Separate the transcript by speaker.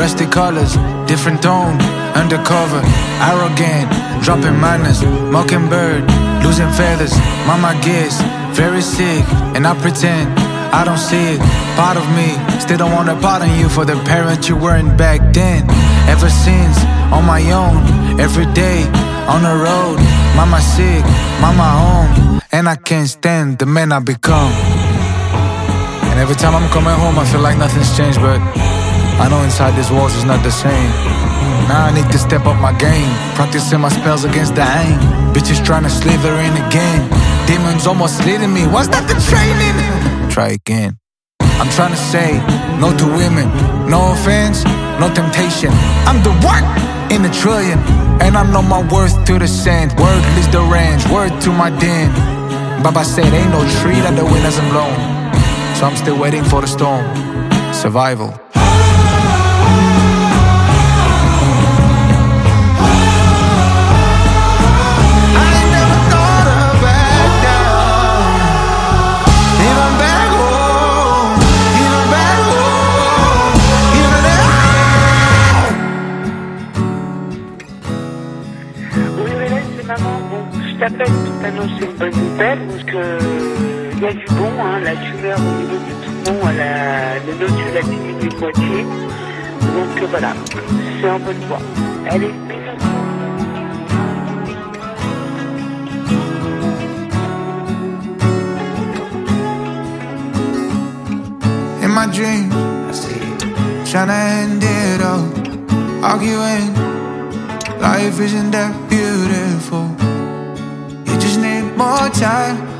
Speaker 1: Plastic colors, different tone, undercover, arrogant, dropping manners, mockingbird, losing feathers. Mama gets very sick, and I pretend I don't see it. Part of me still don't wanna pardon you for the parent you weren't back then. Ever since, on my own, every day, on the road. Mama sick, mama home, and I can't stand the man I become. And every time I'm coming home I feel like nothing's changed, but I know inside these walls it's not the same. Now I need to step up my game, practicing my spells against the aim. Bitches trying to slither in again, demons almost leading me, was that the training? Try again. I'm trying to say no to women, no offense, no temptation. I'm the one in a trillion, and I know my worth to the sand. Word leads the range, word to my den. Baba said ain't no tree that the wind hasn't blown, so I'm still waiting for the storm. Survival.
Speaker 2: Je t'appelle pour t'annoncer une bonne nouvelle, parce que y a du bon, hein, la tumeur au niveau du poumon, le nodule a diminué de moitié. Donc voilà, c'est en bonne voie. Allez, bisous.
Speaker 1: In my dreams, tryna end it all, arguing. Life isn't that beautiful. You just need more time.